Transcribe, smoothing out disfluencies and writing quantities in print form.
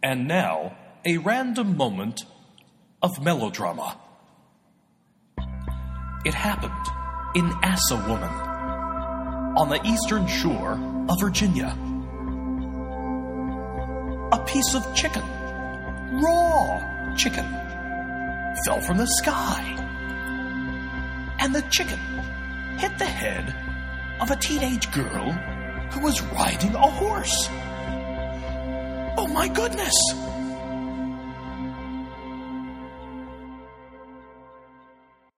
And now, a random moment of melodrama. It happened in Assawoman, on the eastern shore of Virginia. A piece of chicken, raw chicken, fell from the sky. And the chicken hit the head of a teenage girl who was riding a horse. Oh my goodness!